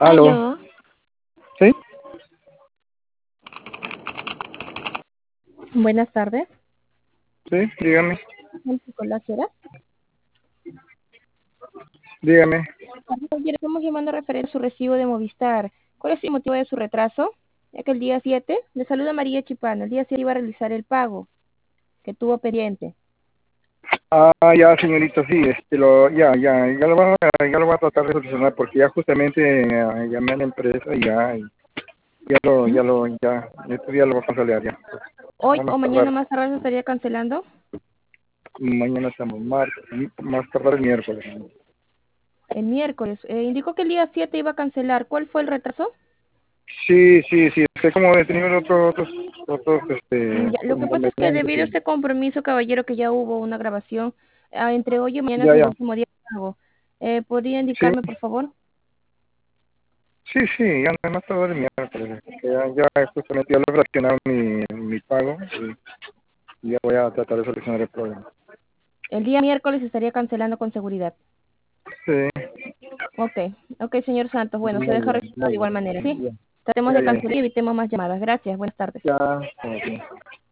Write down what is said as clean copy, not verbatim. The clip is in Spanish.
Aló, Aló, ¿sí? buenas tardes. Sí, dígame, ¿El chocolate era? dígame. Ayer estamos llamando a referir a su recibo de Movistar. ¿Cuál es el motivo de su retraso? Ya que el día 7 le saluda María Chipano. El día 7 iba a realizar el pago que tuvo pendiente. Ya, señorita, sí, ya lo voy a tratar de solucionar porque ya justamente llamé a la empresa y ¿Mm? este día lo voy a cancelar ya. Hoy No o más mañana tardar, más tarde se estaría cancelando. mañana estamos martes, más tardar el miércoles. El miércoles. Indicó que el día 7 iba a cancelar. ¿Cuál fue el retraso? Sí, como he tenido otros, Ya, lo que pasa es que inconvenientes. debido a este compromiso, caballero, que ya hubo una grabación, entre hoy y mañana es Ya, el ya, último día de pago. ¿Podría sí, indicarme, por favor? sí, ya más tardar el miércoles. Ya justamente ya lo he fraccionado mi pago y ya voy a tratar de solucionar el problema. El día miércoles estaría cancelando con seguridad. Sí, Ok, ok, señor Santos. Bueno, se muy deja bien, registrado muy de igual bien. manera. Sí, Ya, tratemos ya, de ya, ya. cancelar y evitemos más llamadas. Gracias, buenas tardes. Ya, ok.